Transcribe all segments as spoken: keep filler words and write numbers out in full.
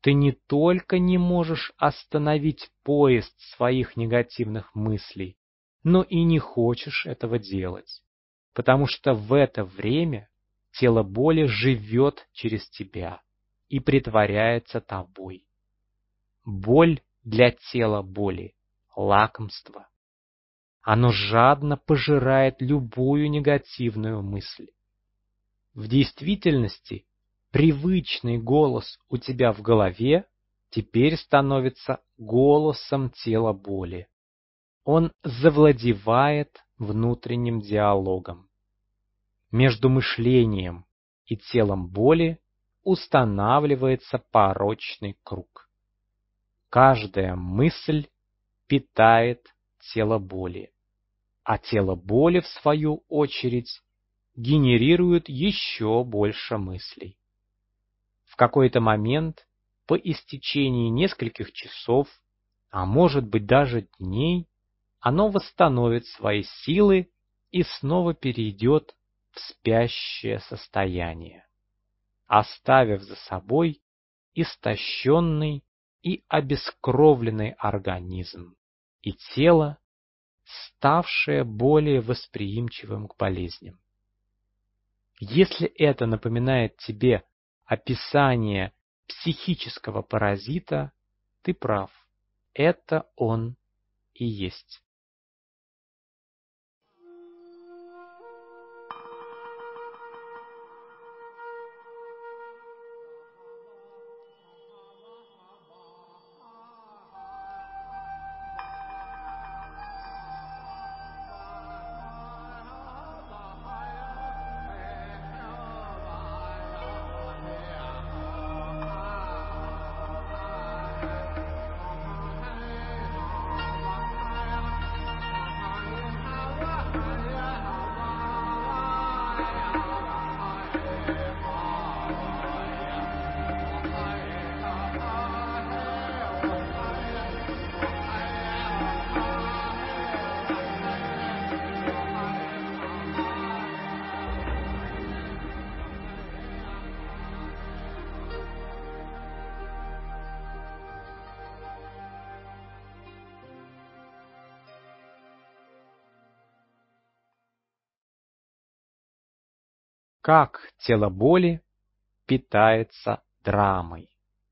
ты не только не можешь остановить поезд своих негативных мыслей, но и не хочешь этого делать, потому что в это время тело боли живет через тебя и притворяется тобой. Боль для тела боли — лакомство. Оно жадно пожирает любую негативную мысль. В действительности привычный голос у тебя в голове теперь становится голосом тела боли. Он завладевает внутренним диалогом. Между мышлением и телом боли устанавливается порочный круг. Каждая мысль питает тело боли, а тело боли, в свою очередь, генерирует еще больше мыслей. В какой-то момент, по истечении нескольких часов, а может быть даже дней, оно восстановит свои силы и снова перейдет в спящее состояние, оставив за собой истощенный и обескровленный организм и тело, ставшее более восприимчивым к болезням. Если это напоминает тебе описание психического паразита, ты прав, это он и есть. Как тело боли питается драмой?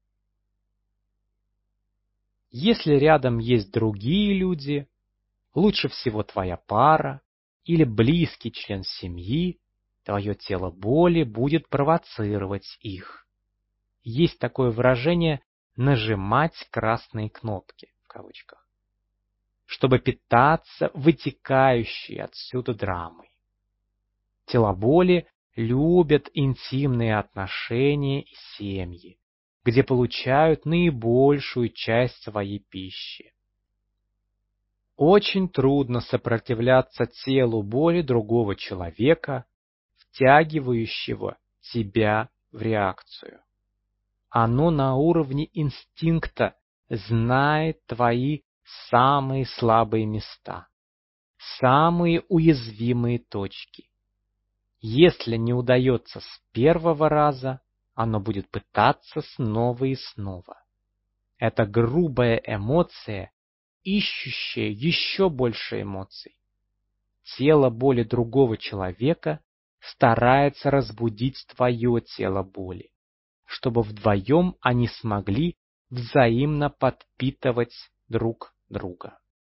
Если рядом есть другие люди, лучше всего твоя пара или близкий член семьи, твое тело боли будет провоцировать их. Есть такое выражение «нажимать красные кнопки» в кавычках, чтобы питаться вытекающей отсюда драмой. Тела боли любят интимные отношения и семьи, где получают наибольшую часть своей пищи. Очень трудно сопротивляться телу боли другого человека, втягивающего тебя в реакцию. Оно на уровне инстинкта знает твои самые слабые места, самые уязвимые точки. Если не удается с первого раза, оно будет пытаться снова и снова. Это грубая эмоция, ищущая еще больше эмоций. Тело боли другого человека старается разбудить твое тело боли, чтобы вдвоем они смогли взаимно подпитывать друг друга.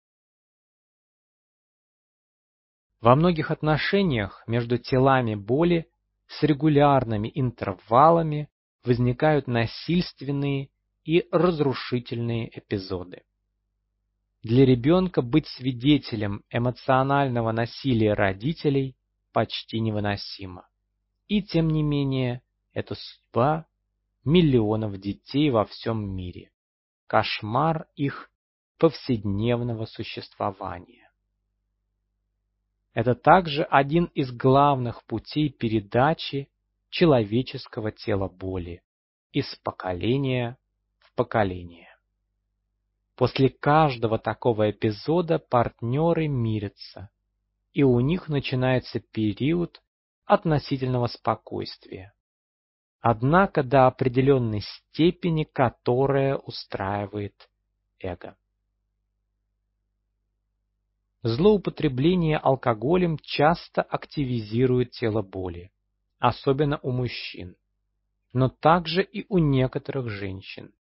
Во многих отношениях между телами боли с регулярными интервалами возникают насильственные и разрушительные эпизоды. Для ребенка быть свидетелем эмоционального насилия родителей почти невыносимо. И тем не менее, это судьба миллионов детей во всем мире, кошмар их повседневного существования. Это также один из главных путей передачи человеческого тела боли из поколения в поколение. После каждого такого эпизода партнеры мирятся, и у них начинается период относительного спокойствия. однако до определенной степени, которая устраивает эго. Злоупотребление алкоголем часто активизирует тело боли, особенно у мужчин, но также и у некоторых женщин.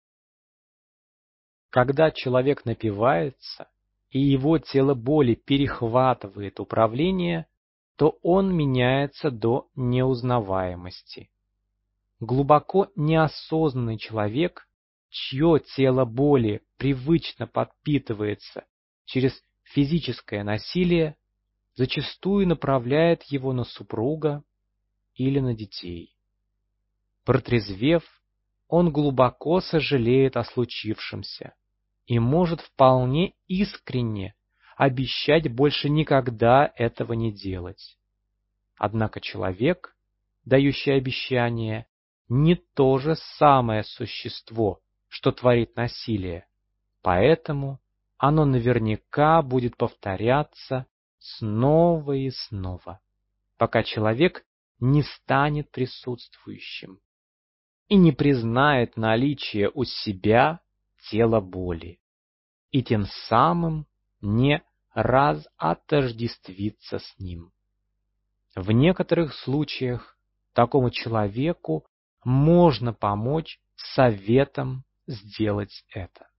Когда человек напивается, и его тело боли перехватывает управление, то он меняется до неузнаваемости. Глубоко неосознанный человек, чье тело боли привычно подпитывается через физическое насилие, зачастую направляет его на супруга или на детей. Протрезвев, он глубоко сожалеет о случившемся и может вполне искренне обещать больше никогда этого не делать. Однако человек, дающий обещание, не то же самое существо, что творит насилие, поэтому оно наверняка будет повторяться снова и снова, пока человек не станет присутствующим и не признает наличие у себя тела боли, и тем самым не разотождествится с ним. В некоторых случаях такому человеку можно помочь советом сделать это.